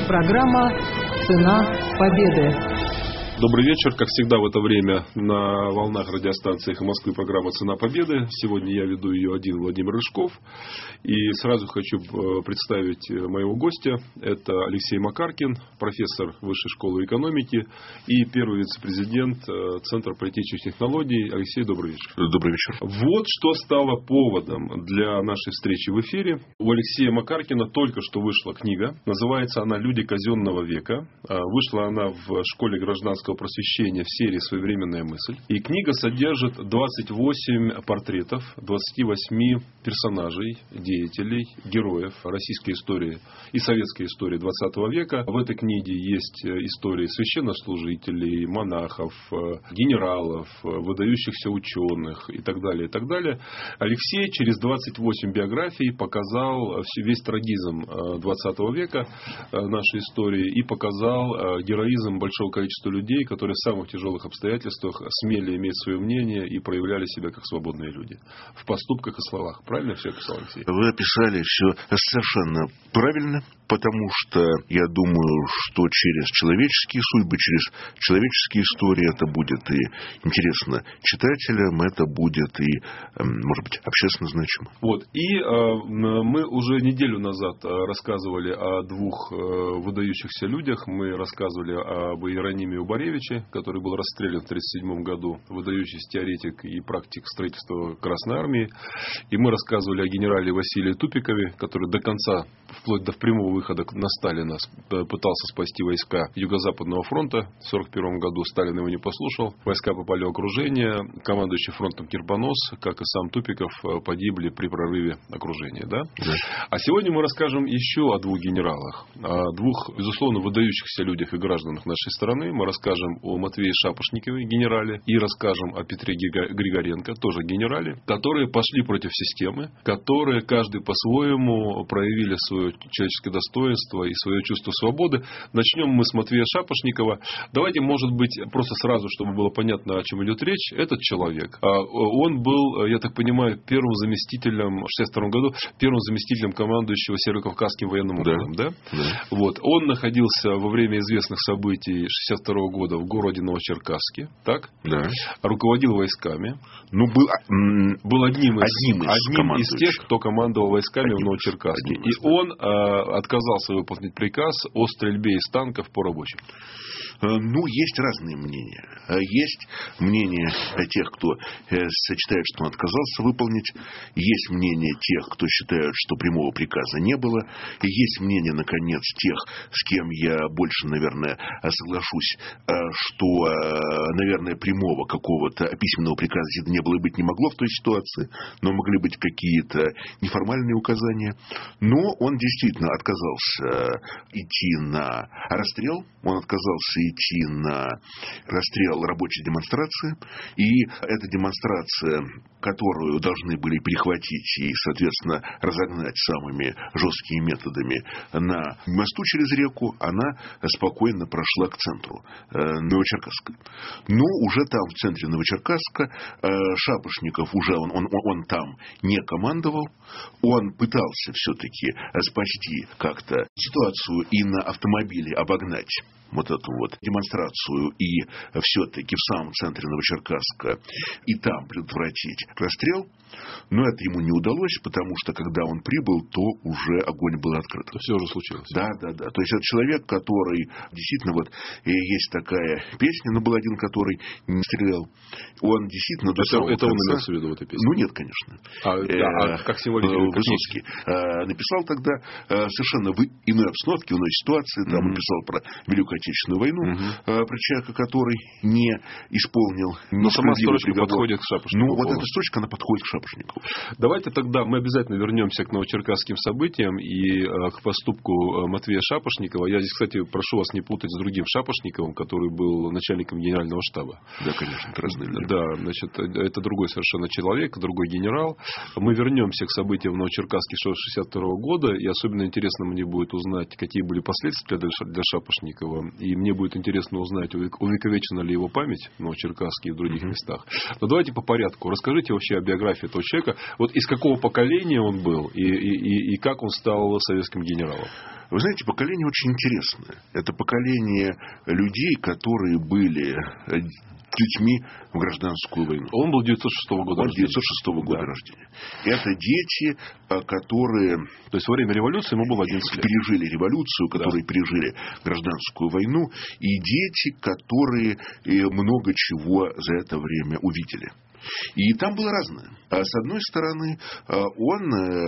Программа «Цена победы». Добрый вечер. Как всегда в это время на волнах радиостанции «Эхо Москвы» программа «Цена победы». Сегодня я веду ее один, Владимир Рыжков. И сразу хочу представить моего гостя. Это Алексей Макаркин, профессор Высшей школы экономики и первый вице-президент Центра политических технологий. Алексей, добрый вечер. Добрый вечер. Вот что стало поводом для нашей встречи в эфире. У Алексея Макаркина только что вышла книга. Называется она «Люди казенного века». Вышла она в школе гражданского просвещения в серии «Своевременная мысль». И книга содержит 28 портретов 28 персонажей, деятелей, героев российской истории и советской истории 20 века. В этой книге есть истории священнослужителей, монахов, генералов, выдающихся ученых и так далее, и так далее. Алексей через 28 биографий показал весь трагизм 20 века нашей истории и показал героизм большого количества людей, которые в самых тяжелых обстоятельствах смели иметь свое мнение и проявляли себя как свободные люди. В поступках и словах. Правильно все описал, Алексей? Вы описали все совершенно правильно, потому что я думаю, что через человеческие судьбы, через человеческие истории это будет и интересно читателям, это будет и, может быть, общественно значимо. Вот. И мы уже неделю назад рассказывали о двух выдающихся людях. Мы рассказывали об Иерониме Убаревиче, который был расстрелян в 1937 году, выдающийся теоретик и практик строительства Красной Армии. И мы рассказывали о генерале Василии Тупикове, который до конца, вплоть до прямого выхода на Сталина, пытался спасти войска Юго-Западного фронта. В 1941 году Сталин его не послушал. Войска попали в окружение. Командующий фронтом Кирпонос, как и сам Тупиков, погибли при прорыве окружения. Да? Да. А сегодня мы расскажем еще о двух генералах. О двух, безусловно, выдающихся людях и гражданах нашей страны. Мы расскажем о Матвее Шапошникове, генерале, и расскажем о Петре Григоренко, тоже генерале, которые пошли против системы, которые каждый по-своему проявили свое человеческое достоинство и свое чувство свободы. Начнем мы с Матвея Шапошникова. Давайте, может быть, просто сразу, чтобы было понятно, о чем идет речь. Этот человек, он был, я так понимаю, первым заместителем, в 1962 году, первым заместителем командующего Северо-Кавказским военным округом. Да? Да. Вот. Он находился во время известных событий 1962 года в городе Новочеркасске. Так? Да. Руководил войсками. Ну, был одним из тех, кто командовал войсками в Новочеркасске. И он отказался выполнить приказ о стрельбе из танков по рабочим. Ну, есть разные мнения. Есть мнение тех, кто считает, что он отказался выполнить. Есть мнение тех, кто считает, что прямого приказа не было. И есть мнение, наконец, тех, с кем я больше, наверное, соглашусь, что, наверное, прямого какого-то письменного приказа не было и быть не могло в той ситуации, но могли быть какие-то неформальные указания. Но он действительно отказался идти на расстрел, он отказался идти на расстрел рабочей демонстрации. И эта демонстрация, которую должны были перехватить и, соответственно, разогнать самыми жесткими методами на мосту через реку, она спокойно прошла к центру Новочеркасска. Но уже там, в центре Новочеркасска, Шапошников уже он там не командовал. Он пытался все-таки спасти как-то ситуацию и на автомобиле обогнать вот эту вот демонстрацию и все-таки в самом центре Новочеркасска и там предотвратить расстрел. Но это ему не удалось, потому что когда он прибыл, то уже огонь был открыт. То все уже случилось. Да. То есть это человек, который действительно вот есть такая песня, но был один, который не стрелял. Он действительно до самого конца... Это он имелся в виду в этой песне? Ну нет, конечно. Как символизирует Высоцкий написал тогда совершенно в иной обстановке, в иной ситуации. Там он писал про Великую Отечественную войну, про человека, который не исполнил несправедливый приговор. Подходит к Шапошникову. Ну, вот эта строчка, она подходит к Шапошникову. Давайте тогда мы обязательно вернемся к новочеркасским событиям и к поступку Матвея Шапошникова. Я здесь, кстати, прошу вас не путать с другим Шапошниковым, который был начальником генерального штаба. Да, конечно, это разные люди. Да, значит, это другой совершенно человек, другой генерал. Мы вернемся к событиям в Новочеркасске 1962 года. И особенно интересно мне будет узнать, какие были последствия для Шапошникова. И мне будет интересно узнать, увековечена ли его память, в Черкасске и в других местах. Но давайте по порядку. Расскажите вообще о биографии этого человека. Вот из какого поколения он был и как он стал советским генералом? Вы знаете, поколение очень интересное. Это поколение людей, которые были детьми в гражданскую войну. Он был 906 года рождения. 906 года рождения. Это дети, которые... То есть во время революции ему было 11 лет. Пережили революцию, которые пережили гражданскую войну. И дети, которые много чего за это время увидели. И там было разное. С одной стороны, он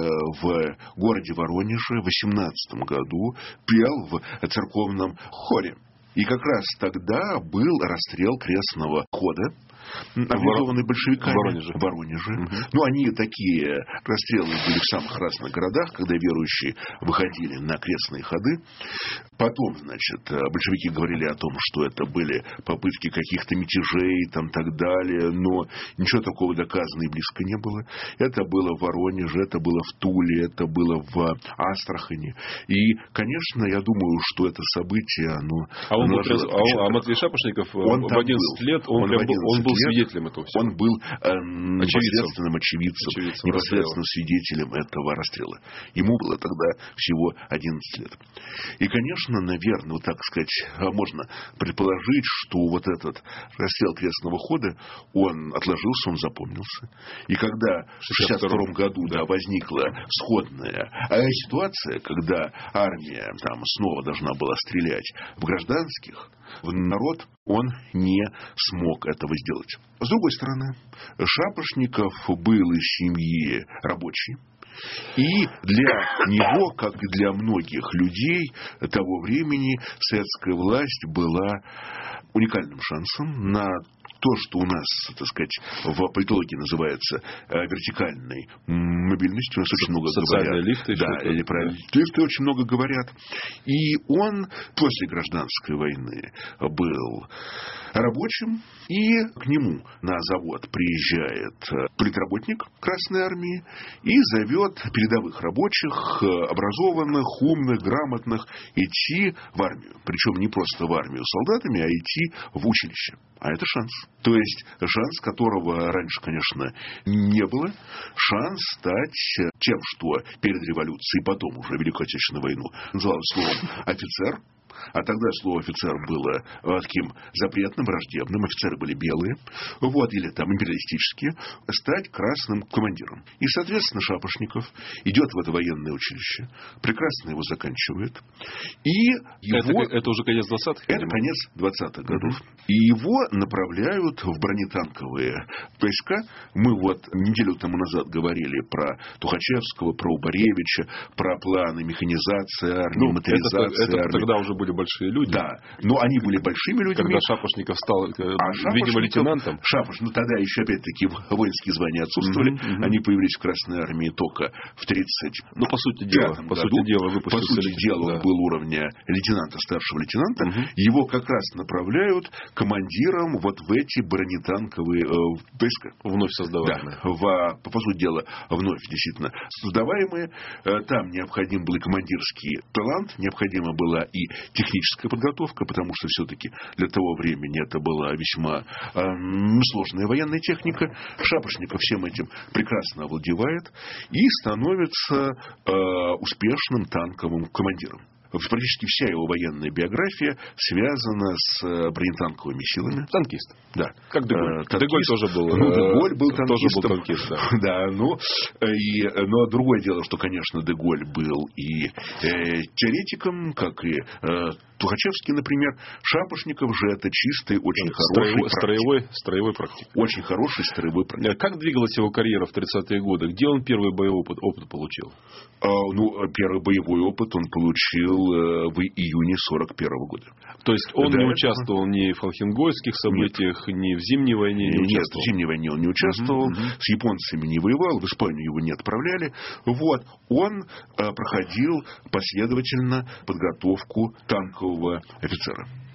в городе Воронеже в 18 году пел в церковном хоре. И как раз тогда был расстрел Крестного хода, организованный большевиками в Воронеже. Ну, они такие расстрелы были в самых разных городах, когда верующие выходили на крестные ходы. Потом, значит, большевики говорили о том, что это были попытки каких-то мятежей, там, так далее, но ничего такого доказано и близко не было. Это было в Воронеже, это было в Туле, это было в Астрахани. И, конечно, я думаю, что это событие, оно... А Матвей Шапошников в 11 лет, он был свидетелем этого всего. Он был непосредственным очевидцем, непосредственным свидетелем этого расстрела. Ему было тогда всего 11 лет. И, конечно, наверное, вот так сказать, можно предположить, что вот этот расстрел Крестного хода, он отложился, он запомнился. И когда в 1962 году возникла сходная ситуация, когда армия там снова должна была стрелять в гражданских, народ, он не смог этого сделать. С другой стороны, Шапошников был из семьи рабочей. И для него, как и для многих людей того времени, советская власть была уникальным шансом на то, что у нас, так сказать, в политологии называется вертикальной мобильностью. У нас очень много говорят. Лифты. Да, или про лифты очень много говорят. И он после гражданской войны был рабочим, и к нему на завод приезжает политработник Красной Армии и зовет передовых рабочих, образованных, умных, грамотных, идти в армию. Причем не просто в армию солдатами, а идти в училище. А это шанс. То есть шанс, которого раньше, конечно, не было. Шанс стать тем, что перед революцией, потом уже Великую Отечественную войну называлось словом офицер. А тогда слово офицер было таким запретным, враждебным. Офицеры были белые, или там империалистические. Стать красным командиром. И, соответственно, Шапошников идет в это военное училище, прекрасно его заканчивает. И его... Это уже конец 20-х? Это конец 20-х годов. И его направляют в бронетанковые войска. Мы неделю тому назад говорили про Тухачевского, про Убаревича, про планы механизации армии, моторизации армии. Тогда уже были большие люди. Да, но они были большими людьми. Когда Шапошников стал, видимо, лейтенантом. Тогда еще, опять-таки, воинские звания отсутствовали. Они появились в Красной Армии только в 1935 году. По сути дела, он был уровня лейтенанта, старшего лейтенанта. Его как раз направляют командиром в эти бронетанковые войска. Вновь создаваемые. Да, по сути дела, вновь действительно создаваемые. Там необходим был и командирский талант, необходима была и техническая подготовка, потому что все-таки для того времени это была весьма сложная военная техника. Шапошников всем этим прекрасно овладевает и становится успешным танковым командиром. Практически вся его военная биография связана с бронетанковыми силами. Танкист. Да. Как Деголь. Деголь тоже был. Деголь был танкистом. Тоже был танкист, да. Да, но другое дело, что, конечно, Деголь был и теоретиком, как и Тухачевский, например. Шапошников же это чистый, очень хороший строевой практик. Очень хороший строевой практик. Как двигалась его карьера в 30-е годы? Где он первый боевой опыт получил? Первый боевой опыт он получил в июне 1941 года. То есть он не участвовал ни в Холхенгольских событиях, ни в Зимней войне не участвовал? Нет, в Зимней войне он не участвовал, с японцами не воевал, в Испанию его не отправляли. Он проходил последовательно подготовку танкового офицера.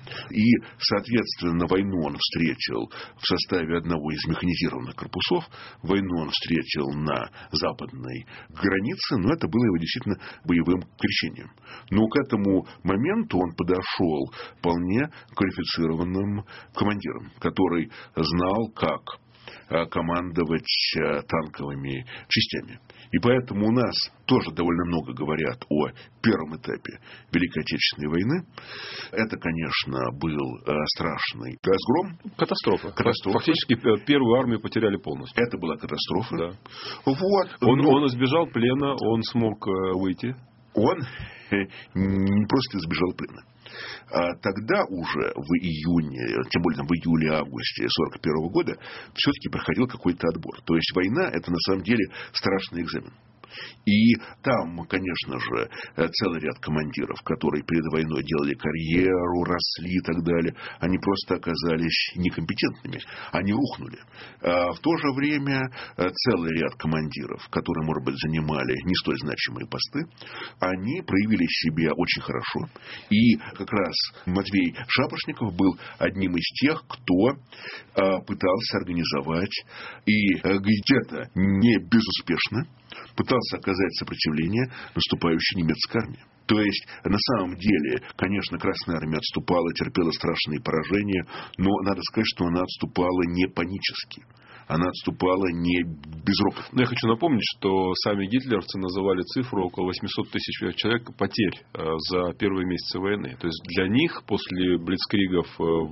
И, соответственно, войну он встретил в составе одного из механизированных корпусов. Войну он встретил на западной границе, но это было его действительно боевым крещением. Но к этому моменту он подошел вполне квалифицированным командиром, который знал, как командовать танковыми частями. И поэтому у нас тоже довольно много говорят о первом этапе Великой Отечественной войны. Это, конечно, был страшный разгром. Катастрофа. Фактически первую армию потеряли полностью. Это была катастрофа. Да. Вот. Он избежал плена, он смог выйти. Он не просто избежал плена. Тогда уже в июне, тем более в июле-августе 1941 года, все-таки проходил какой-то отбор. То есть война – это на самом деле страшный экзамен. И там, конечно же, целый ряд командиров, которые перед войной делали карьеру, росли и так далее, они просто оказались некомпетентными. Они рухнули. В то же время целый ряд командиров, которые, может быть, занимали не столь значимые посты, они проявили себя очень хорошо. И как раз Матвей Шапошников был одним из тех, кто пытался организовать и где-то не безуспешно пытался оказать сопротивление наступающей немецкой армии. То есть, на самом деле, конечно, Красная Армия отступала, терпела страшные поражения, но надо сказать, что она отступала не панически. Она отступала не безропотно. Но я хочу напомнить, что сами гитлеровцы называли цифру около 800 тысяч человек потерь за первые месяцы войны. То есть для них после блицкригов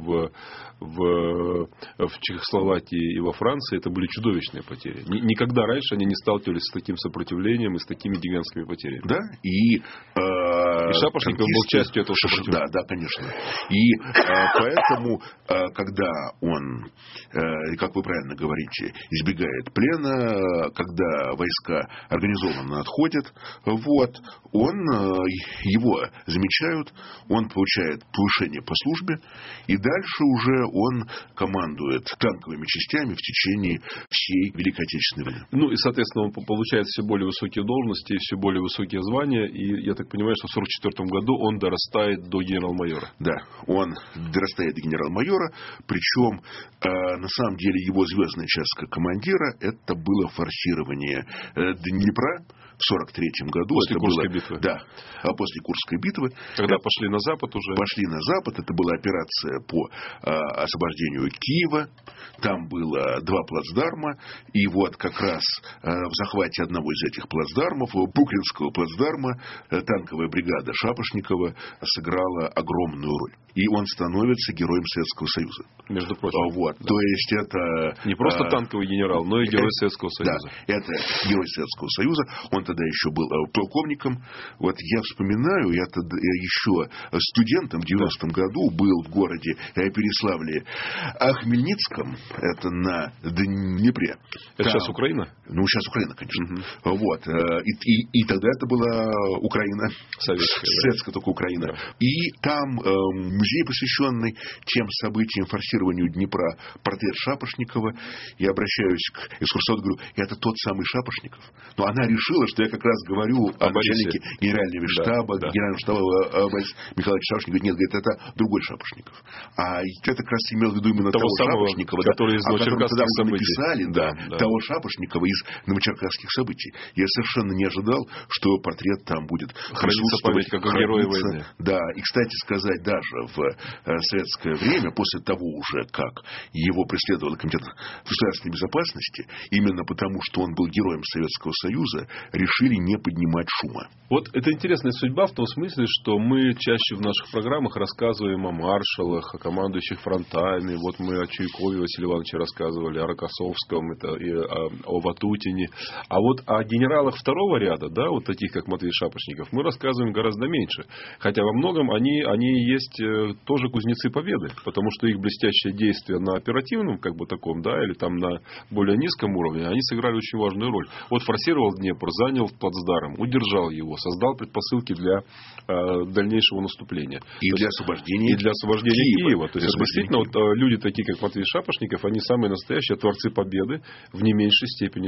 в Чехословакии и во Франции это были чудовищные потери. Никогда раньше они не сталкивались с таким сопротивлением и с такими гигантскими потерями. Да, и Шапошников был частью этого сопротивления. Да, конечно. И поэтому, когда он, как вы правильно говорите, избегает плена, когда войска организованно отходят, вот, его замечают, он получает повышение по службе, и дальше уже он командует танковыми частями в течение всей Великой Отечественной войны. Ну и, соответственно, он получает все более высокие должности, все более высокие звания, и я так понимаю, что в 1944 году он дорастает до генерал-майора. Да, он дорастает до генерал-майора, причем на самом деле его звездная часть как командира это было форсирование Днепра в 1943 году. После это Курской было, битвы. Да, после Курской битвы. Когда пошли на запад уже. Пошли на запад. Это была операция по освобождению Киева. Там было 2 плацдарма. И вот как раз в захвате одного из этих плацдармов, Букринского плацдарма, танковая бригада Шапошникова сыграла огромную роль. И он становится героем Советского Союза. Между прочим. Вот. Да. То есть это... Не просто танковый генерал, но и герой Советского Союза. Да, это герой Советского Союза. Он тогда еще был полковником. Вот я вспоминаю, я тогда еще студентом в 90-м году был в городе Переславле Хмельницком. Это на Днепре. Это там, сейчас Украина? Ну, сейчас Украина, конечно. Вот. И тогда это была Украина. Советская, только Украина. Да. И там музей, посвященный тем событиям, форсированию Днепра, портрет Шапошникова. Я обращаюсь к экскурсоводу, говорю, это тот самый Шапошников. Но она решила, что я как раз говорю о начальнике генерального штаба, генерального штаба Борис Михайлович Шапошников. Нет, говорит, это другой Шапошников. А я как раз имел в виду именно того Шапошникова, который из Новочеркасских событий. Написали, того Шапошникова из Новочеркасских событий. Я совершенно не ожидал, что портрет там будет храниться память как о герое войны. Да, и, кстати сказать, даже в советское время, после того уже, как его преследовал Комитет государственной безопасности, именно потому, что он был героем Советского Союза, решили не поднимать шума. Вот это интересная судьба в том смысле, что мы чаще в наших программах рассказываем о маршалах, о командующих фронтами. Вот мы о Чуйкове Василии Ивановиче рассказывали, о Рокоссовском, и о Ватутине. А вот о генералах второго ряда, да, вот таких, как Матвей Шапошников, мы рассказываем гораздо меньше. Хотя во многом они есть тоже кузнецы победы, потому что их блестящие действия на оперативном, как бы таком, да, или там на более низком уровне, они сыграли очень важную роль. Вот форсировал Днепр, занял плацдарм, удержал его, создал предпосылки для дальнейшего наступления. И для освобождения Киева. То есть, действительно, вот люди такие, как Матвей Шапошников, они самые настоящие творцы победы в не меньшей степени,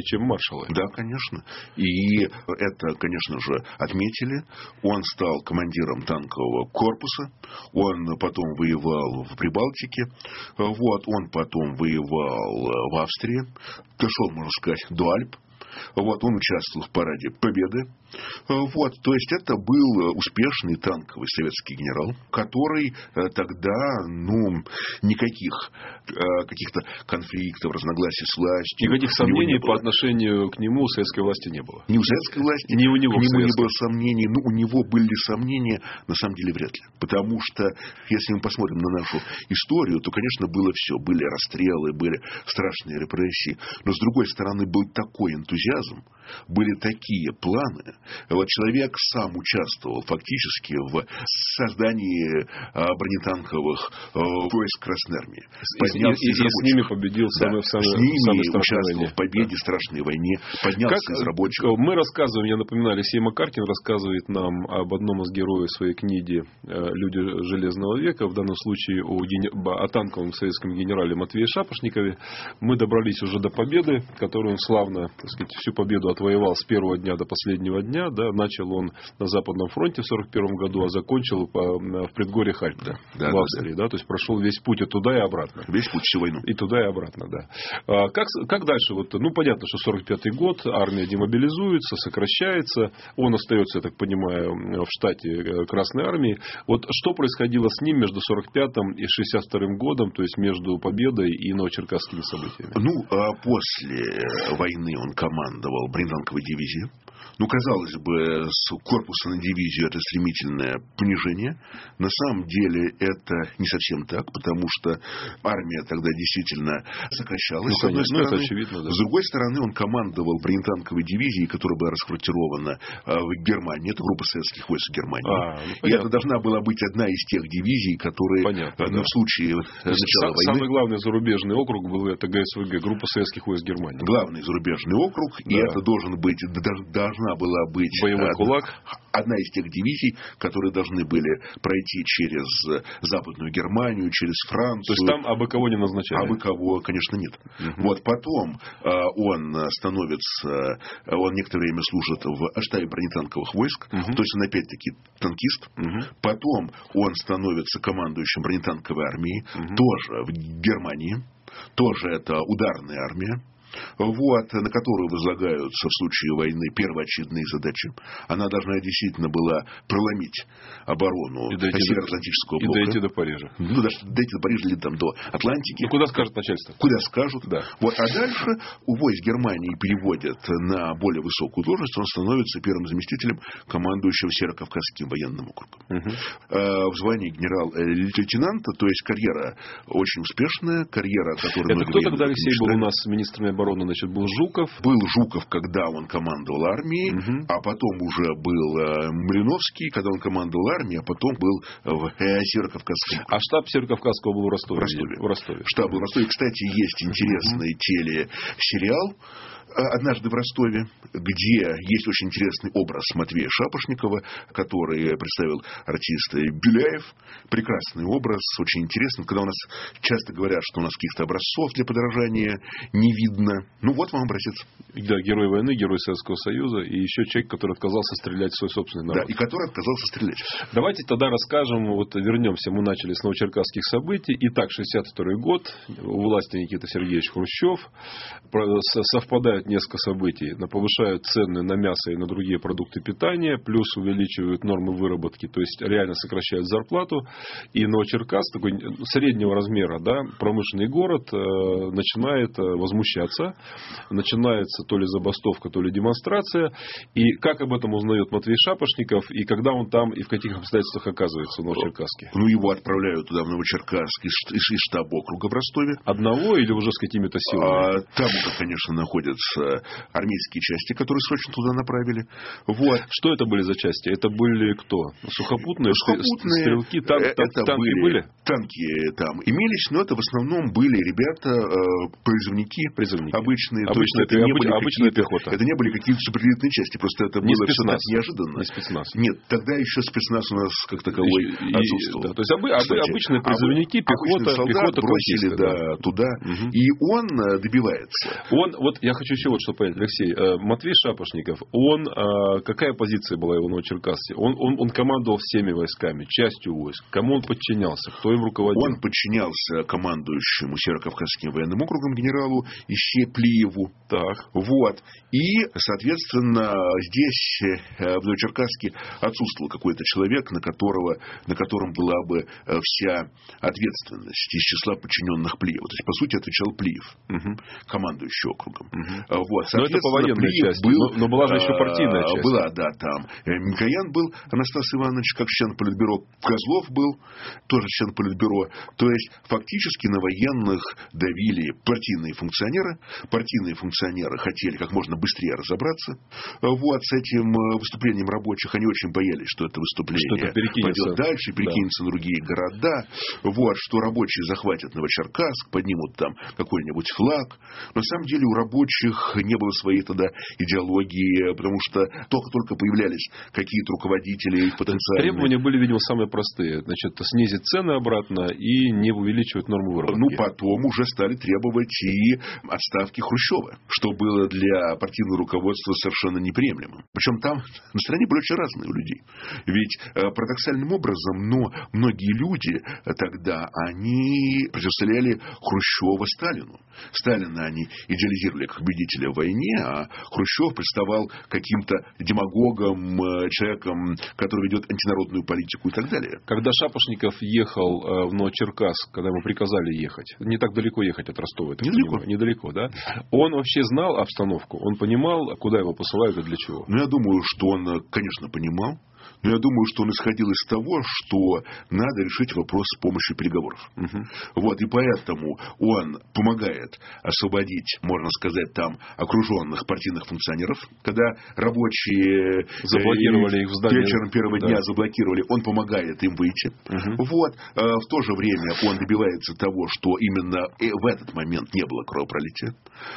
чем маршалы. Да, конечно. И это, конечно же, отметили. Он стал командиром танкового корпуса. Он потом воевал в Прибалтике. Вот. Он потом воевал в Австрии. Дошел, можно сказать, до Альп. Вот, он участвовал в параде Победы. Вот, то есть это был успешный танковый советский генерал, который тогда, никаких каких-то конфликтов, разногласий с властью. Никаких сомнений по отношению к нему у советской власти не было. Ни у советской власти, ни у него к нему не было сомнений. У него были сомнения, на самом деле, вряд ли. Потому что, если мы посмотрим на нашу историю, то, конечно, было все. Были расстрелы, были страшные репрессии. Но, с другой стороны, был такой энтузиазм, были такие планы. Вот человек сам участвовал фактически в создании бронетанковых войск Красной Армии. И с ними победил в самой страшной участвовал войне. В победе, страшной войне, поднялся из рабочих. Мы рассказываем, я напоминаю, Алексей Макаркин рассказывает нам об одном из героев своей книги «Люди Железного века», в данном случае о танковом советском генерале Матвее Шапошникове. Мы добрались уже до победы, которую он славно, так сказать, всю победу отвоевал с первого дня до последнего дня. Да, начал он на Западном фронте в 1941 году, а закончил в предгорьях Альп, в Австрии. Да, то есть прошел весь путь и туда, и обратно. Весь путь, всю войну. И туда, и обратно, да. Как дальше? Понятно, что 1945 год, армия демобилизуется, сокращается. Он остается, я так понимаю, в штате Красной Армии. Вот что происходило с ним между 1945 и 1962 годом, то есть между победой и новочеркасскими событиями? После войны он командовал бронетанковой дивизией. Казалось бы, с корпуса на дивизию это стремительное понижение. На самом деле это не совсем так, потому что армия тогда действительно сокращалась, с одной стороны. Это очевидно, да. С другой стороны, он командовал бронетанковой дивизией, которая была расквартирована в Германии. Это группа советских войск Германии. И это должна была быть одна из тех дивизий, которые в случае начала войны... Самый главный зарубежный округ был это ГСВГ, группа советских войск Германии. Главный зарубежный округ, и это должна была быть боевой кулак. Одна из тех дивизий, которые должны были пройти через Западную Германию, через Францию. То есть там абы кого не назначали? Абы кого, конечно, нет. Вот потом он некоторое время служит в штабе бронетанковых войск, то есть он опять-таки танкист. Потом он становится командующим бронетанковой армией, тоже в Германии, тоже это ударная армия. На которую возлагаются в случае войны первоочередные задачи. Она должна действительно была проломить оборону Североатлантического блока. И дойти до Парижа. Даже дойти до Парижа или до Атлантики. Куда скажет начальство. Куда скажут. Да. А дальше войск Германии переводят на более высокую должность. Он становится первым заместителем командующего Северокавказским военным округом. В звании генерал-лейтенанта, то есть карьера очень успешная, карьера, которая... Это кто тогда, Алексей, был у нас министром обороны? Был Жуков. Был Жуков, когда он командовал армией, а потом уже был Малиновский, когда он командовал армией, а потом был в Северокавказском. А штаб Северокавказского был в Ростове? В Ростове. Штаб был в Ростове. Кстати, есть интересный телесериал «Однажды в Ростове», где есть очень интересный образ Матвея Шапошникова, который представил артист Беляев. Прекрасный образ, очень интересный. Когда у нас часто говорят, что у нас каких-то образцов для подражания не видно. Вот вам образец. Да, герой войны, герой Советского Союза и еще человек, который отказался стрелять в свой собственный народ. Да, и который отказался стрелять. Давайте тогда расскажем, вернемся, мы начали с новочеркасских событий. Итак, 1962 год, у власти Никита Сергеевич Хрущев, совпадают несколько событий. Повышают цены на мясо и на другие продукты питания, плюс увеличивают нормы выработки, то есть реально сокращают зарплату. И Новочеркасск, такой среднего размера, промышленный город, начинает возмущаться. Начинается то ли забастовка, то ли демонстрация. И как об этом узнает Матвей Шапошников, и когда он там, и в каких обстоятельствах оказывается в Новочеркасске? Его отправляют туда, в Новочеркасск, из штаба округа в Ростове. Одного или уже с какими-то силами? Там уже, конечно, находятся армейские части, которые срочно туда направили. Что это были за части? Это были кто? Сухопутные стрелки? Танки были? танки там имелись, но это в основном были ребята, призывники. Обычные. То есть это не были обычная пехота. Это не были какие-то суперэлитные части. Просто это не было спецназ. все так неожиданно. Не спецназ. Нет, тогда еще спецназ у нас как таковой отсутствовал. Да, то есть обычные призывники, пехота бросили туда. И он добивается. Вот я хочу еще вот что понять, Алексей. Матвей Шапошников, какая позиция была его в Новочеркасске? Он командовал всеми войсками, частью войск. Кому он подчинялся? Кто им руководил? Он подчинялся командующему Северо-Кавказским военным округом генералу Ищеплиеву. Так. Вот. И, соответственно, здесь, в Новочеркасске, отсутствовал какой-то человек, на котором была бы вся ответственность из числа подчиненных Плиева. То есть, по сути, отвечал Плиев, командующий округом. Вот. Но это по военной части. Но была же еще партийная часть. Была, да, там. Микоян был, Анастас Иванович, как член политбюро. Козлов был, тоже член политбюро. То есть, фактически на военных давили партийные функционеры. Партийные функционеры хотели как можно быстрее разобраться вот с этим выступлением рабочих. Они очень боялись, что это выступление пойдет дальше, перекинется на другие города. Вот, что рабочие захватят Новочеркасск, поднимут там какой-нибудь флаг. Но на самом деле у рабочих не было своей тогда идеологии, потому что только появлялись какие-то руководители потенциальные. Требования были, видимо, самые простые. Значит, снизить цены обратно и не увеличивать норму выработки. Потом уже стали требовать и отставки Хрущева, что было для партийного руководства совершенно неприемлемым. Причем там на стране были очень разные у людей. Ведь парадоксальным образом, но многие люди тогда, они противостояли Хрущева Сталину. Сталина они идеализировали как победителя в войне, а Хрущев представал каким-то демагогом, человеком, который ведет антинародную политику и так далее. Когда Шапошников ехал в Новочеркасск, когда ему приказали ехать, не так далеко ехать от Ростова, недалеко, да? Он вообще знал обстановку? Он понимал, куда его посылают и для чего? Я думаю, что он, конечно, понимал. Но я думаю, что он исходил из того, что надо решить вопрос с помощью переговоров. Вот, и поэтому он помогает освободить, можно сказать, там окруженных партийных функционеров, когда рабочие заблокировали их в здании. Вечером первого дня заблокировали, он помогает им выйти. Вот, в то же время он добивается того, что именно в этот момент не было кровопролития.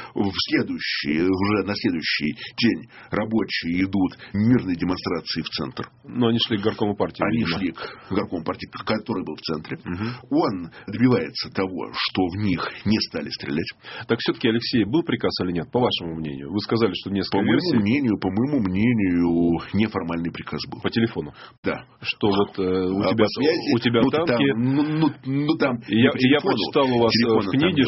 Уже на следующий день рабочие идут мирной демонстрации в центр. Но они шли к горкому партии. Они шли к горкому партии, который был в центре. Он добивается того, что в них не стали стрелять. Так все-таки, Алексей, был приказ или нет, по вашему мнению? Вы сказали, что несколько версий. По моему мнению, неформальный приказ был. По телефону? Да. Что вот у тебя танки. Там. Я прочитал у вас в книге,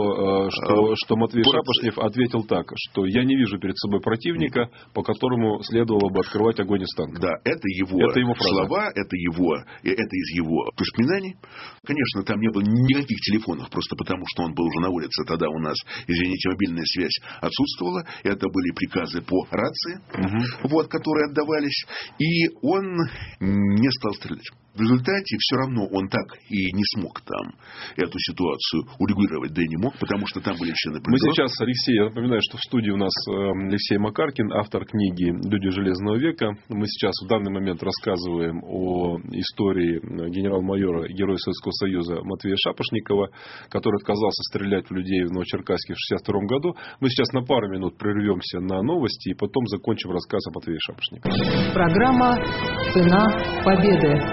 что Матвей Шапошников ответил так, что я не вижу перед собой противника, по которому следовало бы открывать огонь из танка. Да, это его слова, это из его воспоминаний. Конечно, там не было никаких телефонов, просто потому, что он был уже на улице. Тогда у нас, извините, мобильная связь отсутствовала. Это были приказы по рации, вот, которые отдавались. И он не стал стрелять. В результате все равно он так и не смог там эту ситуацию урегулировать, да и не мог, потому что там были члены политбюро. Мы сейчас, Алексей, я напоминаю, что в студии у нас Алексей Макаркин, автор книги «Люди Железного века». Мы сейчас в данный момент рассказываем о истории генерал-майора, героя Советского Союза Матвея Шапошникова, который отказался стрелять в людей в Новочеркасске в 1962 году. Мы сейчас на пару минут прервемся на новости и потом закончим рассказ о Матвее Шапошникове. Программа «Цена победы».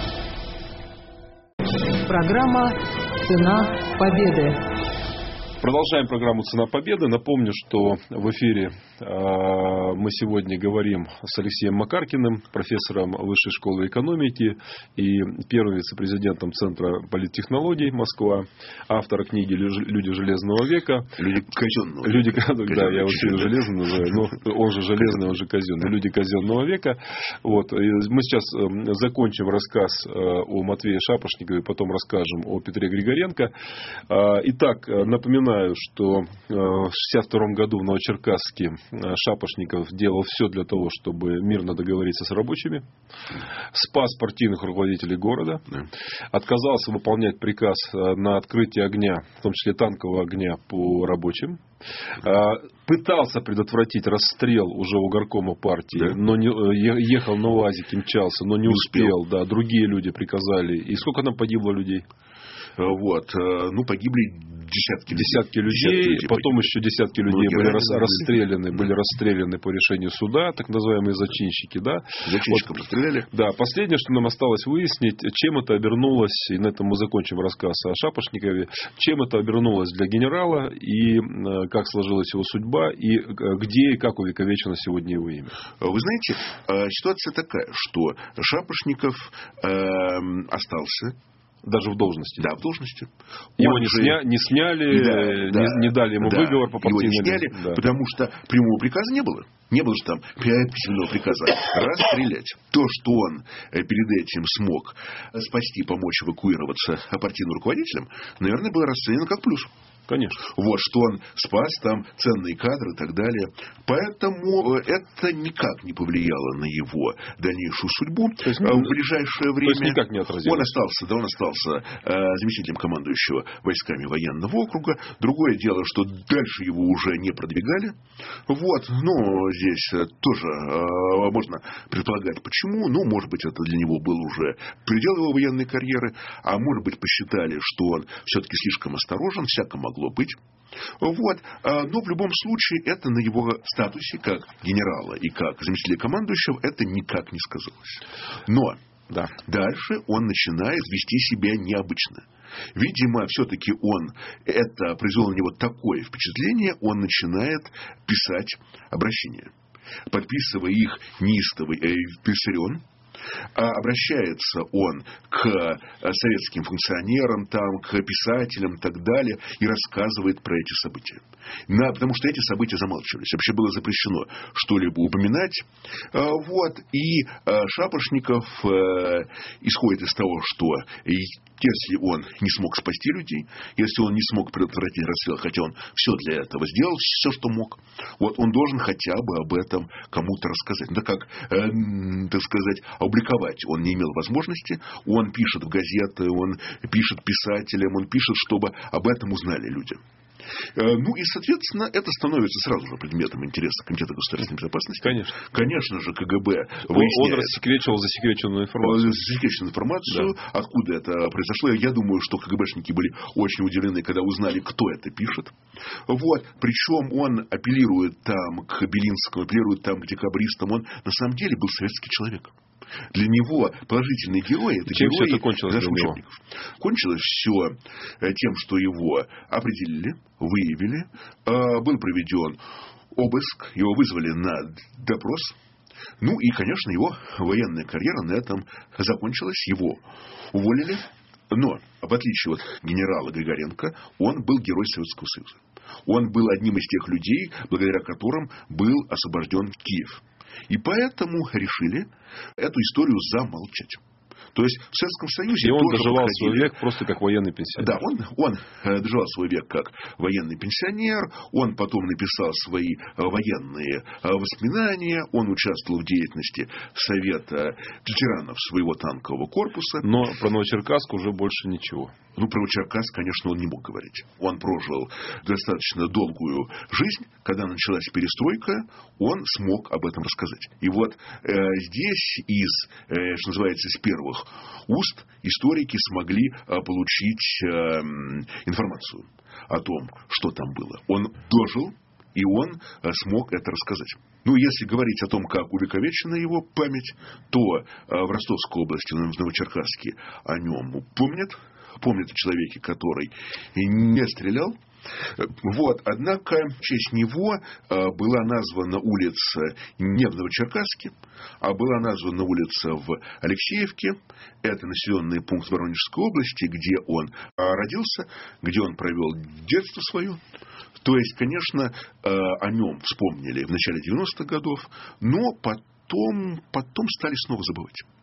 Программа «Цена победы». Продолжаем программу «Цена победы». Напомню, что в эфире мы сегодня говорим с Алексеем Макаркиным, профессором Высшей школы экономики и первым вице-президентом Центра политтехнологий Москва, автора книги «Люди Железного века». Люди казенного. Да, я очень железный называю, но он же железный, он же казенный. Люди казенного века. Вот. И мы сейчас закончим рассказ о Матвее Шапошникове, потом расскажем о Петре Григоренко. Итак, напоминаю, напоминаю, что в 1962 году в Новочеркасске Шапошников делал все для того, чтобы мирно договориться с рабочими, спас партийных руководителей города, отказался выполнять приказ на открытие огня, в том числе танкового огня по рабочим, пытался предотвратить расстрел уже у горкома партии, но ехал на УАЗике, мчался, но не успел. Да, другие люди приказали. И сколько там погибло людей? Вот. Ну, погибли десятки людей. Потом еще десятки людей были расстреляны по решению суда, так называемые зачинщики. Да? Зачинщиков расстреляли. Да. Последнее, что нам осталось выяснить, чем это обернулось, и на этом мы закончим рассказ о Шапошникове, чем это обернулось для генерала, и как сложилась его судьба, и где и как увековечено сегодня его имя. Вы знаете, ситуация такая, что Шапошников остался. Даже в должности. Да, в должности. Его не сняли, не дали ему выговор по партийному. Его не сняли, потому что прямого приказа не было. Не было же там письменного приказа расстрелять. То, что он перед этим смог спасти, помочь эвакуироваться партийным руководителям, наверное, было расценено как плюс. Конечно. Вот, что он спас там ценные кадры и так далее. Поэтому это никак не повлияло на его дальнейшую судьбу. В ближайшее время. То есть никак не отразилось. Он остался заместителем командующего войсками военного округа. Другое дело, что дальше его уже не продвигали. Вот. Но здесь тоже можно предполагать, почему. Ну, может быть, это для него был уже предел его военной карьеры. А может быть, посчитали, что он все-таки слишком осторожен. Всяко могло быть. Вот. Но в любом случае это на его статусе как генерала и как заместителя командующего это никак не сказалось. Но дальше он начинает вести себя необычно. Видимо, все-таки это произвело на него такое впечатление, он начинает писать обращения, подписывая их неистовый Виссарион. Обращается он к советским функционерам, к писателям и так далее, и рассказывает про эти события. Потому что эти события замалчивались. Вообще было запрещено что-либо упоминать. Вот. И Шапошников исходит из того, что если он не смог спасти людей, если он не смог предотвратить расстрел, хотя он все для этого сделал, все, что мог, вот он должен хотя бы об этом кому-то рассказать. Да как, так сказать, опубликовать он не имел возможности. Он пишет в газеты, он пишет писателям, он пишет, чтобы об этом узнали люди. Ну и, соответственно, это становится сразу же предметом интереса Комитета государственной безопасности. Конечно. Конечно же, КГБ выясняет. Он рассекречивал засекреченную информацию. Откуда это произошло. Я думаю, что КГБшники были очень удивлены, когда узнали, кто это пишет. Вот. Причем он апеллирует там к Белинскому, апеллирует там к декабристам. Он на самом деле был советский человек. Для него положительные герои — это чем герои все это кончилось наших учебников. Кончилось все тем, что его определили, выявили, был проведен обыск, его вызвали на допрос. Ну и, конечно, его военная карьера на этом закончилась, его уволили. Но, в отличие от генерала Григоренко, он был герой Советского Союза. Он был одним из тех людей, благодаря которым был освобожден Киев. И поэтому решили эту историю замолчать. То есть в Советском Союзе... И он доживал свой век просто как военный пенсионер. Да, он доживал свой век как военный пенсионер. Он потом написал свои военные воспоминания. Он участвовал в деятельности Совета ветеранов своего танкового корпуса. Но про Новочеркасск уже больше ничего. Ну, про Новочеркасск, конечно, он не мог говорить. Он прожил достаточно долгую жизнь. Когда началась перестройка, он смог об этом рассказать. И вот здесь что называется, из первых уст историки смогли получить информацию о том, что там было. Он дожил, и он смог это рассказать. Ну, если говорить о том, как увековечена его память, то в Ростовской области, в Новочеркасске о нем помнят о человеке, который не стрелял. Вот, однако в честь него была названа улица не в Новочеркасске, а была названа улица в Алексеевке. Это населенный пункт Воронежской области, где он родился, где он провел детство свое. То есть, конечно, о нем вспомнили в начале 90-х годов, но потом стали снова забывать.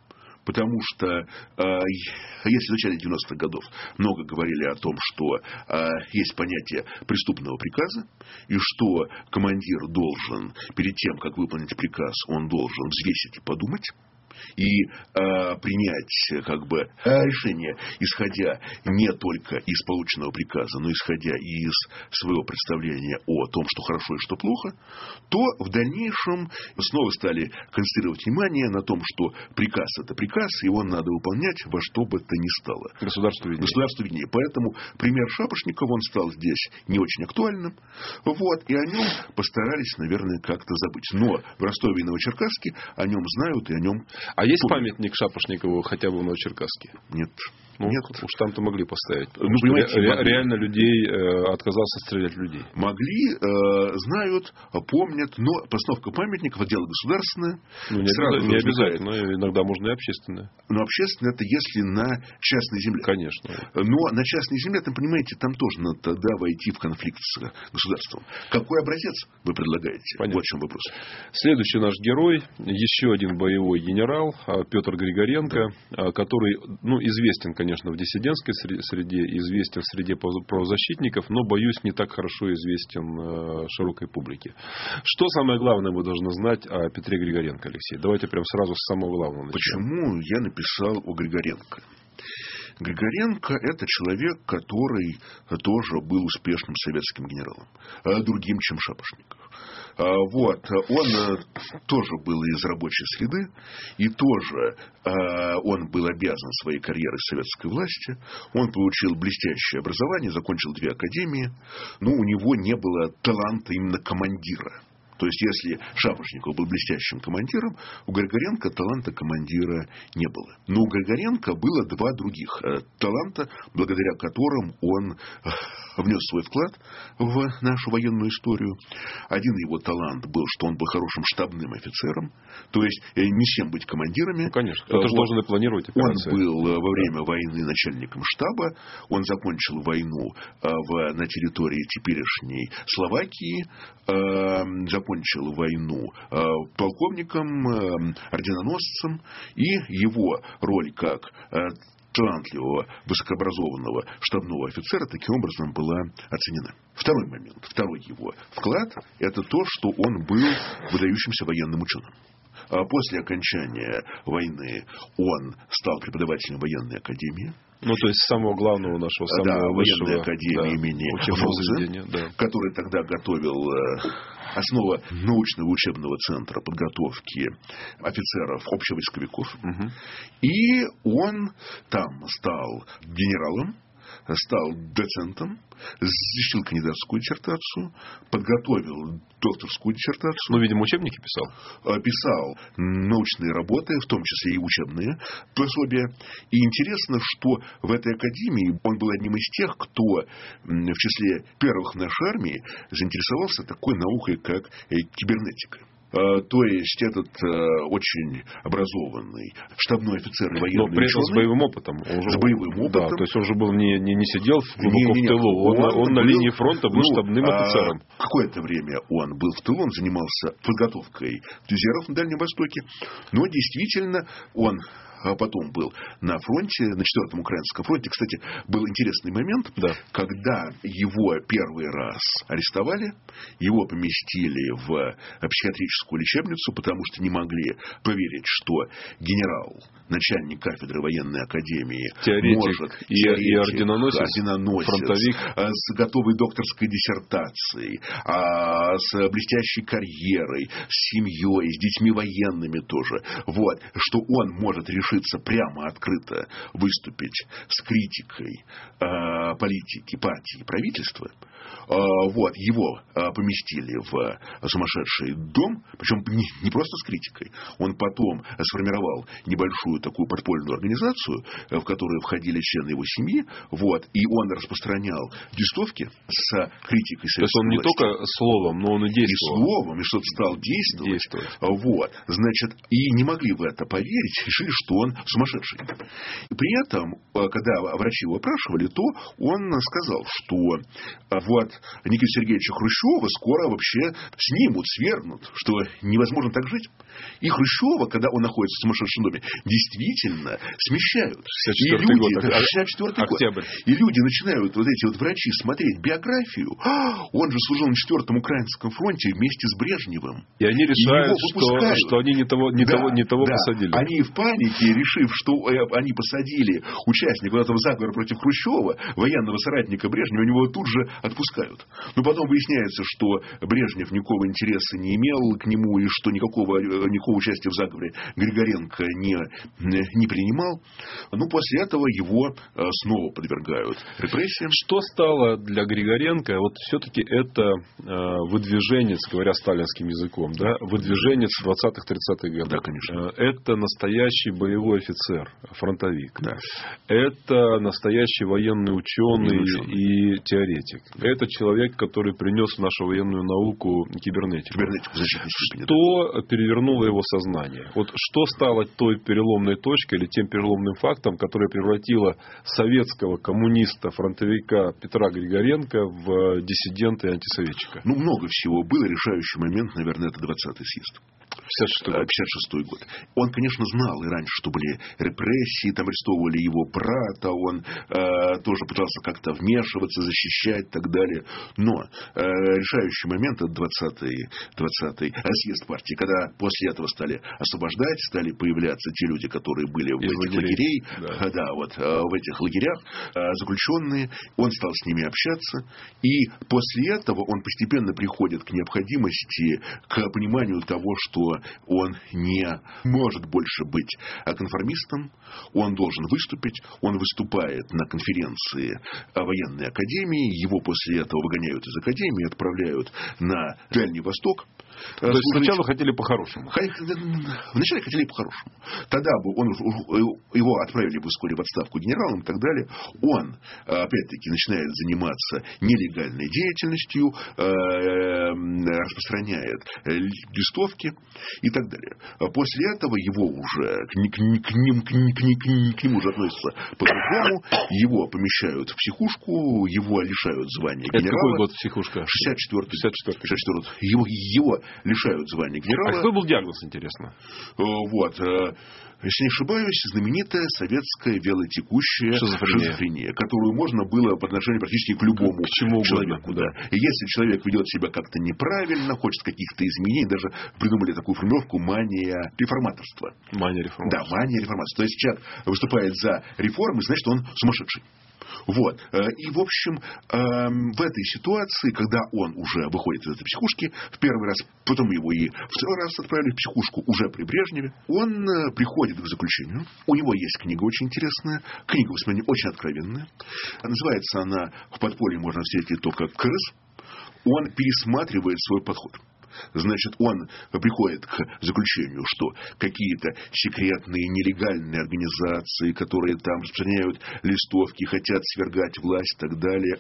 Потому что если в начале 90-х годов много говорили о том, что есть понятие преступного приказа, и что командир должен, перед тем, как выполнить приказ, он должен взвесить и подумать, и принять решение, исходя не только из полученного приказа, но исходя из своего представления о том, что хорошо и что плохо, то в дальнейшем снова стали концентрировать внимание на том, что приказ – это приказ, и его надо выполнять во что бы то ни стало. Государству виднее. Государству виднее. Поэтому пример Шапошникова, он стал здесь не очень актуальным. И о нем постарались, наверное, как-то забыть. Но в Ростове и Новочеркасске о нем знают и о нем... А есть памятник Шапошникову хотя бы в Новочеркасске? Нет. Нет. Уж там-то могли поставить. Реально людей отказался стрелять в людей. Могли, знают, помнят, но постановка памятников – дело государственное. Не обязательно, иногда можно и общественное. Но общественное – это если на частной земле. Конечно. Но на частной земле, там, понимаете, там тоже надо тогда войти в конфликт с государством. Какой образец вы предлагаете? Понятно. Вот в чем вопрос. Следующий наш герой, еще один боевой генерал, Петр Григоренко, который, известен, конечно, в диссидентской среде, известен в среде правозащитников, но, боюсь, не так хорошо известен широкой публике. Что самое главное мы должны знать о Петре Григоренко, Алексей? Давайте прям сразу с самого главного начнем. Почему я написал о Григоренко? Григоренко – это человек, который тоже был успешным советским генералом, другим, чем Шапошников. Он тоже был из рабочей среды, и тоже он был обязан своей карьерой советской власти. Он получил блестящее образование, закончил 2 академии, но у него не было таланта именно командира. То есть, если Шапошников был блестящим командиром, у Григоренко таланта командира не было. Но у Григоренко было 2 других таланта, благодаря которым он внес свой вклад в нашу военную историю. Один его талант был, что он был хорошим штабным офицером. То есть, не всем быть командирами. Конечно, кто-то же должен и планировать операции. Он был во время войны начальником штаба. Он закончил войну на территории теперешней Словакии. Закончил войну полковником, орденоносцем, и его роль как талантливого, высокообразованного штабного офицера таким образом была оценена. Второй момент, второй его вклад – это то, что он был выдающимся военным ученым. После окончания войны он стал преподавателем военной академии. То есть самого главного нашего, самого высшего, военной академии имени Фрунзе, который тогда готовил основа научного учебного центра подготовки офицеров общевойсковиков. И он там стал генералом, стал доцентом, защитил кандидатскую диссертацию, подготовил докторскую диссертацию. Видимо, учебники писал. Писал научные работы, в том числе и учебные пособия. И интересно, что в этой академии он был одним из тех, кто в числе первых в нашей армии заинтересовался такой наукой, как кибернетика. То есть, этот очень образованный штабной офицер и военный ученый. Но при этом с боевым опытом. С боевым опытом. Да, то есть, он же был не сидел глубоко в тылу. Он на линии фронта был штабным офицером. Какое-то время он был в тылу, он занимался подготовкой тузеров на Дальнем Востоке. Но действительно, он потом был на фронте, на 4-м Украинском фронте. Кстати, был интересный момент, когда его первый раз арестовали, его поместили в психиатрическую лечебницу, потому что не могли поверить, что генерал, начальник кафедры военной академии, теоретик и орденоносец, фронтовик, с готовой докторской диссертацией, с блестящей карьерой, с семьей, с детьми военными тоже. Что он может решиться прямо, открыто выступить с критикой политики, партии, правительства. Его поместили в сумасшедший дом, причем не просто с критикой. Он потом сформировал небольшую такую подпольную организацию, в которую входили члены его семьи, и он распространял листовки с критикой советской власти. То есть, он не только словом, но он и действовал. И словом, и что-то стал действовать. И не могли в это поверить, решили, что он сумасшедший. И при этом, когда врачи его опрашивали, то он сказал, что вот Никиту Сергеевича Хрущева скоро вообще снимут, свергнут, что невозможно так жить. И Хрущева, когда он находится в сумасшедшем доме, действительно смещают. 64-й год. Октябрь. И люди начинают, вот эти вот врачи, смотреть биографию. Он же служил на 4-м Украинском фронте вместе с Брежневым. И они решают, что они не того посадили. Они в панике, решив, что они посадили участника этого заговора против Хрущева, военного соратника Брежнева, его тут же отпускают. Но потом выясняется, что Брежнев никакого интереса не имел к нему, и что никакого участия в заговоре Григоренко не принимал. Ну, после этого его снова подвергают репрессиям. Что стало для Григоренко? Вот все-таки это выдвиженец, говоря сталинским языком, да, выдвиженец 20-30-х годов. Да, конечно. Это настоящий боевой офицер, фронтовик. Да. Это настоящий военный ученый и теоретик. Это человек, который принес в нашу военную науку кибернетику. В значительной степени. Что перевернуло его сознание? Вот что стало той переломной точкой или тем переломным фактом, которое превратило советского коммуниста, фронтовика Петра Григоренко в диссидента и антисоветчика? Ну, много всего было. Решающий момент, наверное, это 20-й съезд. 56-й год. Он, конечно, знал и раньше, что были репрессии, там арестовывали его брата, он тоже пытался как-то вмешиваться, защищать и так далее. Но решающий момент это 20-й съезд партии, когда после этого стали освобождать, стали появляться те люди, которые были в этих лагерях, в этих лагерях, заключенные. Он стал с ними общаться, и после этого он постепенно приходит к необходимости, к пониманию того, что он не может больше быть конформистом, он должен выступить, он выступает на конференции военной академии, его после этого выгоняют из академии, отправляют на Дальний Восток. То есть сначала хотели по-хорошему. Вначале хотели по-хорошему. Тогда бы его отправили бы вскоре в отставку генералом и так далее. Он, опять-таки, начинает заниматься нелегальной деятельностью, распространяет листовки и так далее. После этого его уже к нему уже относятся по-другому. Его помещают в психушку, его лишают звания генерала. Это какой год психушка? 64-й. Его лишают звания генерала. А какой был диагноз, интересно? Вот. Если не ошибаюсь, знаменитая советская вялотекущая шизофрения, которую можно было по отношению практически к любому человеку. Да. И если человек ведет себя как-то неправильно, хочет каких-то изменений, даже придумали такую формулировку мания реформаторства. Мания реформаторства. Да, мания реформаторства. То есть человек выступает за реформы, значит, он сумасшедший. Вот. И, в общем, в этой ситуации, когда он уже выходит из этой психушки, в первый раз, потом его и второй раз отправили в психушку уже при Брежневе, он приходит к заключению. У него есть книга очень интересная, книга, воспоминаний, очень откровенная. Называется она «В подполье можно встретить только крыс». Он пересматривает свой подход. Значит, он приходит к заключению, что какие-то секретные, нелегальные организации, которые там распространяют листовки, хотят свергать власть и так далее,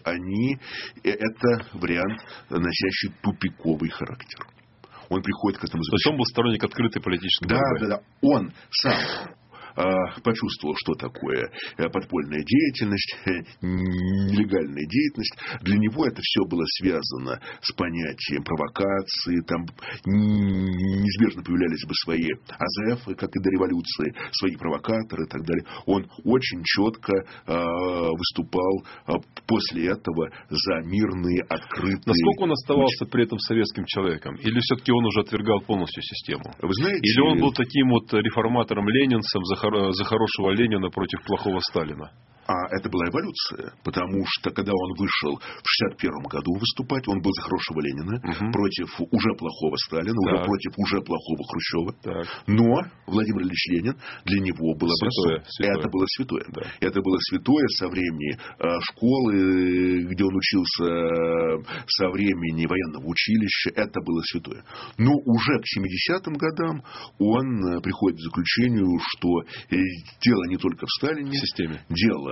это вариант, носящий тупиковый характер. Он приходит к этому заключению. То есть он был сторонник открытой политической борьбы. Да. Он сам почувствовал, что такое подпольная деятельность, нелегальная деятельность. Для него это все было связано с понятием провокации. Там неизбежно появлялись бы свои АЗФ, как и до революции, свои провокаторы и так далее. Он очень четко выступал после этого за мирные, открытые... Насколько он оставался при этом советским человеком? Или все-таки он уже отвергал полностью систему? Вы знаете... Или он был таким вот реформатором-ленинцем за хорошего Ленина против плохого Сталина? А это была эволюция, потому что когда он вышел в 1961 году выступать, он был за хорошего Ленина, против уже плохого Сталина, уже против уже плохого Хрущева. Так. Но Владимир Ильич Ленин для него был образцом. Это было святое. Да. Это было святое со времени школы, где он учился, со времени военного училища. Это было святое. Но уже к 70-м годам он приходит к заключению, что дело не только в Сталине, в системе. Дело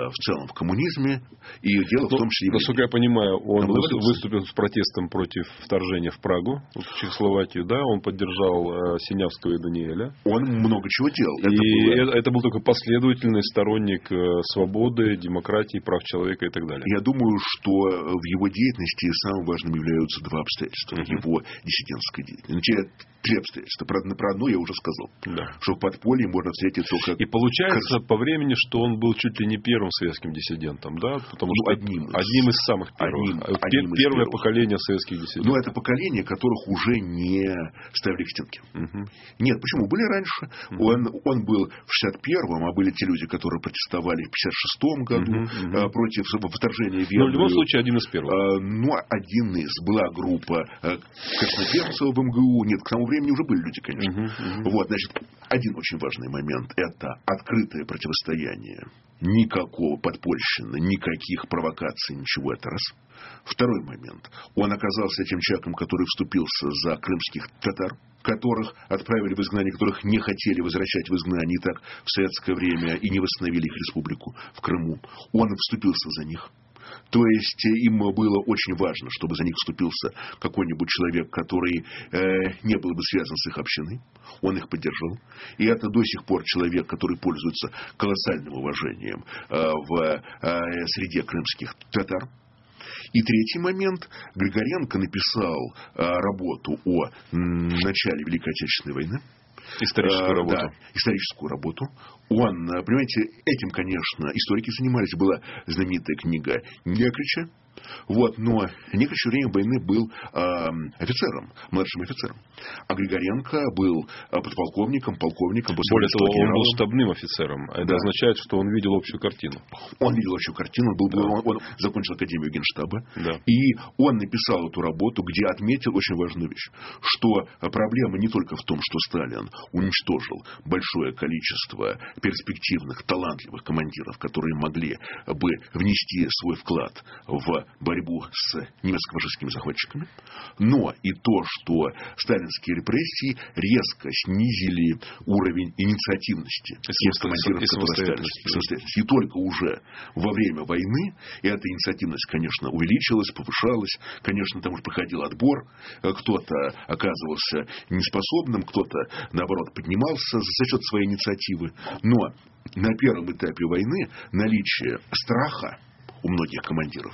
в целом в коммунизме. И дело в том числе... Насколько я понимаю, он выступил с протестом против вторжения в Прагу, в Чехословакию. Да? Он поддержал Синявского и Даниэля. Он много чего делал. И это был только последовательный сторонник свободы, демократии, прав человека и так далее. Я думаю, что в его деятельности самым важным являются два обстоятельства. Его диссидентской деятельности. Три обстоятельства. Про одно я уже сказал. Да. Что в подполье можно встретить только... И получается по времени, что он был чуть ли не первым советским диссидентом, да? Потому что одним из самых первых. Первое поколение советских диссидентов. Но это поколение, которых уже не ставили к стенке. Нет, почему? Были раньше. Он был в 61-м, а были те люди, которые протестовали в 56-м году против вторжения в Венгрию. Но в любом случае один из первых. Один из. Была группа красноперцев в МГУ. Нет, к тому времени уже были люди, конечно. Вот, значит, один очень важный момент – это открытое противостояние. Никакого подпольщины, никаких провокаций, ничего, это раз. Второй момент. Он оказался тем человеком, который вступился за крымских татар, которых отправили в изгнание, которых не хотели возвращать в изгнание и так в советское время и не восстановили их республику в Крыму. Он вступился за них. То есть им было очень важно, чтобы за них вступился какой-нибудь человек, который не был бы связан с их общиной. Он их поддержал. И это до сих пор человек, который пользуется колоссальным уважением в среде крымских татар. И третий момент. Григоренко написал работу о начале Великой Отечественной войны. Историческую работу. Да, историческую работу. Он, понимаете, этим, конечно, историки занимались. Была знаменитая книга Некрича. Вот, но Некрич во время войны был офицером, младшим офицером. А Григоренко был подполковником, полковником. Более того, он был штабным офицером. Это означает, что он видел общую картину. Он видел общую картину. Он закончил Академию Генштаба. Да. И он написал эту работу, где отметил очень важную вещь. Что проблема не только в том, что Сталин уничтожил большое количество перспективных, талантливых командиров, которые могли бы внести свой вклад в борьбу с немецко-фашистскими захватчиками, но и то, что сталинские репрессии резко снизили уровень инициативности тех командиров, которые стали. И только уже во время войны эта инициативность, конечно, увеличилась, повышалась. Конечно, там уже проходил отбор. Кто-то оказывался неспособным, кто-то, наоборот, поднимался за счет своей инициативы. Но на первом этапе войны наличие страха у многих командиров,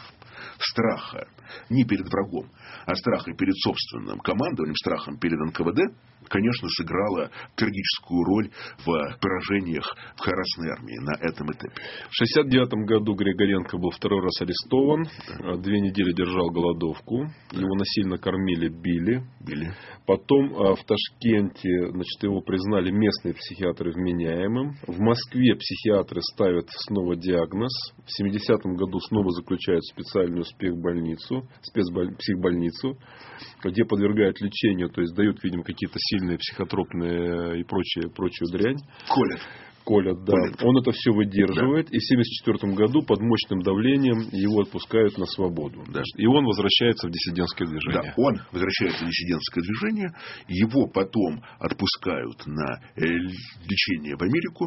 страха не перед врагом, а страха перед собственным командованием, страхом перед НКВД, конечно, сыграла трагическую роль в поражениях в Красной армии на этом этапе. В 1969 году Григоренко был второй раз арестован, 2 недели держал голодовку, его насильно кормили, били. Потом в Ташкенте, значит, его признали местные психиатры вменяемым. В Москве психиатры ставят снова диагноз. В 70-м году снова заключают специальную психбольницу, где подвергают лечению, то есть дают, видимо, какие-то сильные психотропные и прочую дрянь. Колят, да. Он это все выдерживает. Да. И в 1974 году под мощным давлением его отпускают на свободу. Да. И он возвращается в диссидентское движение. Да, он возвращается в диссидентское движение. Его потом отпускают на лечение в Америку.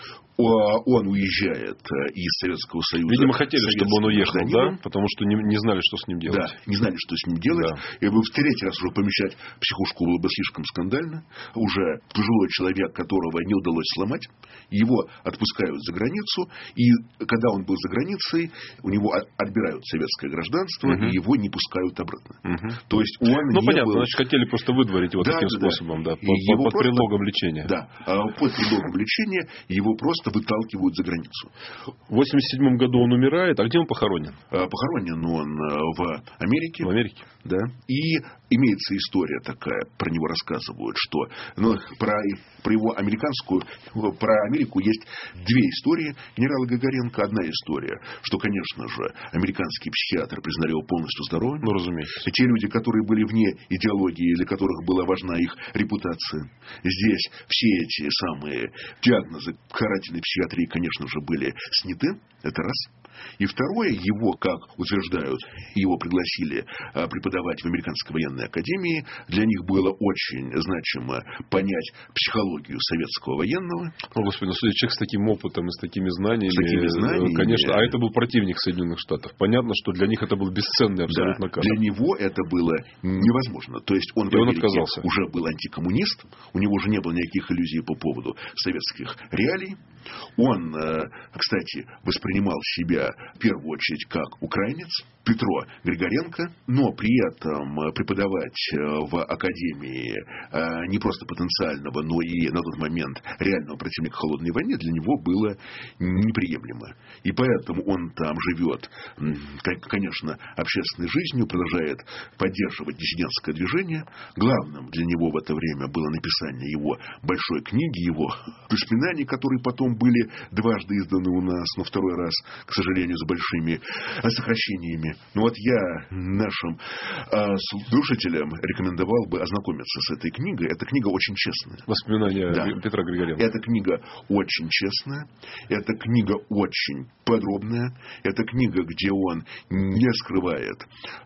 Он уезжает из Советского Союза. Видимо, хотели, чтобы он уехал, да? Потому что не знали, что с ним делать. Да, не знали, что с ним делать. Да. И в третий раз уже помещать в психушку было бы слишком скандально. Уже пожилой человек, которого не удалось сломать, его отпускают за границу. И когда он был за границей, у него отбирают советское гражданство, и его не пускают обратно. То есть он понятно, значит, хотели просто выдворить его таким способом, да, под предлогом лечения. Да, под предлогом лечения его просто выталкивают за границу. В 1987 году он умирает. А где он похоронен? Похоронен он в Америке. В Америке. Да. И имеется история такая, про него рассказывают, что про его американскую, про Америку есть две истории генерала Григоренко. Одна история, что, конечно же, американские психиатры признали его полностью здоровым. Ну, разумеется. Те люди, которые были вне идеологии, для которых была важна их репутация. Здесь все эти самые диагнозы карательные преподаватели психиатрии, конечно же, были сняты. Это раз. И второе, его, как утверждают, его пригласили преподавать в Американской военной академии. Для них было очень значимо понять психологию советского военного. Господи, человек с таким опытом и с такими знаниями, конечно, а это был противник Соединенных Штатов. Понятно, что для них это был бесценный абсолютно кадр. Для него это было невозможно. То есть он в Америке уже был антикоммунист, у него уже не было никаких иллюзий по поводу советских реалий. Он, кстати, воспринимал себя в первую очередь как украинец, Петро Григоренко, но при этом преподавать в академии не просто потенциального, но и на тот момент реального противника холодной войны для него было неприемлемо. И поэтому он там живет, конечно, общественной жизнью, продолжает поддерживать диссидентское движение. Главным для него в это время было написание его большой книги, его воспоминаний, которые потом были дважды изданы у нас, но второй раз, к сожалению, с большими сокращениями. Но вот я нашим слушателям рекомендовал бы ознакомиться с этой книгой. Эта книга очень честная. Воспоминания Петра Григоренко. Эта книга очень честная. Эта книга очень подробная. Это книга, где он не скрывает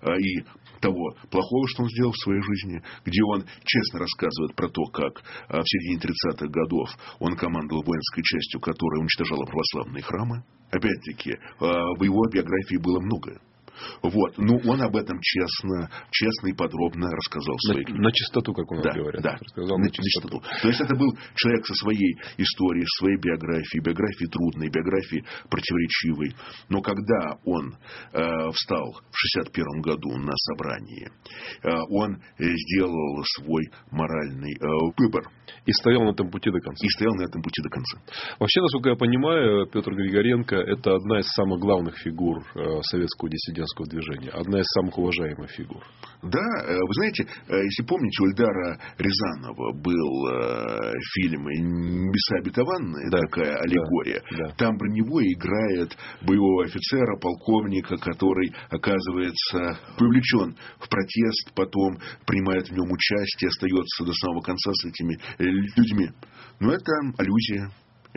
и того плохого, что он сделал в своей жизни, где он честно рассказывает про то, как в середине 30-х годов он командовал воинской частью, которая уничтожала православные храмы. Опять-таки, в его биографии было многое. Вот. Но он об этом честно и подробно рассказал в своей книге. На чистоту, как у нас говорят. Да, рассказал на чистоту. То есть это был человек со своей историей, своей биографией трудной, биографией противоречивой. Но когда он встал в 1961 году на собрании, он сделал свой моральный выбор. И стоял на этом пути до конца. Вообще, насколько я понимаю, Петр Григоренко – это одна из самых главных фигур советского диссидентского движения. Одна из самых уважаемых фигур. Да, вы знаете, если помните, у Эльдара Рязанова был фильм «Небеса обетованные», такая аллегория. Да. Там про него играет боевого офицера, полковника, который оказывается вовлечен в протест, потом принимает в нем участие, остается до самого конца с этими людьми. Но это аллюзия.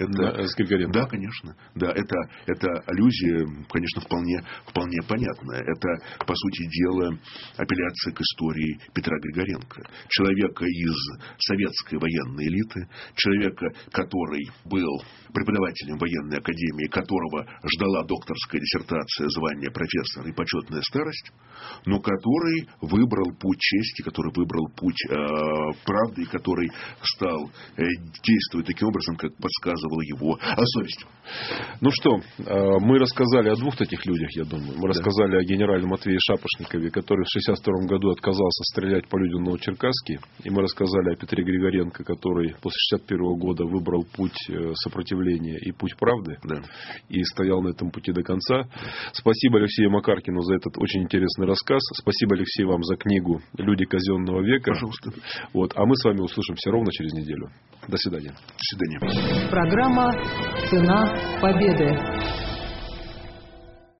Да, конечно. Да, это аллюзия, конечно, вполне понятная. Это, по сути дела, апелляция к истории Петра Григоренко. Человека из советской военной элиты, человека, который был преподавателем военной академии, которого ждала докторская диссертация, звание профессора и почетная старость, но который выбрал путь чести, который выбрал путь правды, и который стал действовать таким образом, как подсказывал его совесть. Ну что, мы рассказали о двух таких людях, я думаю. Мы рассказали о генерале Матвее Шапошникове, который в 1962 году отказался стрелять по людям в Новочеркасске. И мы рассказали о Петре Григоренко, который после 1961 года выбрал путь сопротивления и путь правды. И стоял на этом пути до конца. Спасибо Алексею Макаркину за этот очень интересный рассказ. Спасибо, Алексей, вам за книгу «Люди казенного века». Пожалуйста. Вот. А мы с вами услышимся ровно через неделю. До свидания. До свидания. Программа «Цена победы».